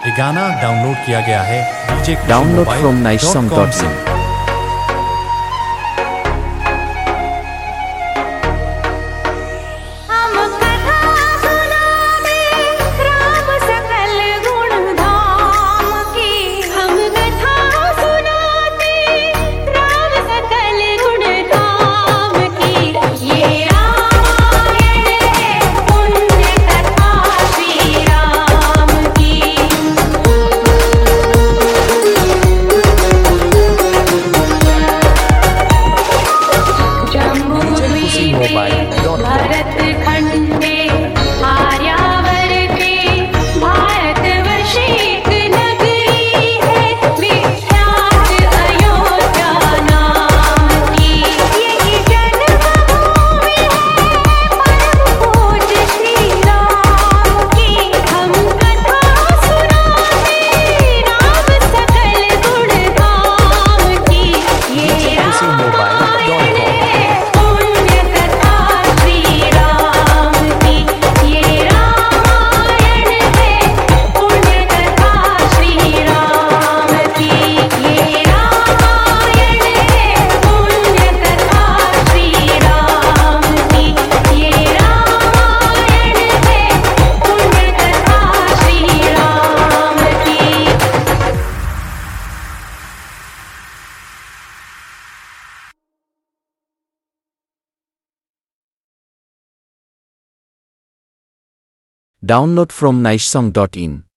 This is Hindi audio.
ये गाना डाउनलोड किया गया है Download from nicesong.in से। भारत खंडे आर्यावर के भारतवर्ष एक नगरी है, विख्यात अयोध्या नाम की यही जन्मभूमि है, परम पूज्य श्री राम की। हम कथा सुनाते राम सकल गुण धाम की, ये रामायण है पुण्य कथा श्री राम की, ये रामायण है पुण्य कथा श्री राम की, ये रामायण है पुण्य कथा श्री राम की, ये रामायण है पुण्य कथा श्री राम की। Download from nicesong.in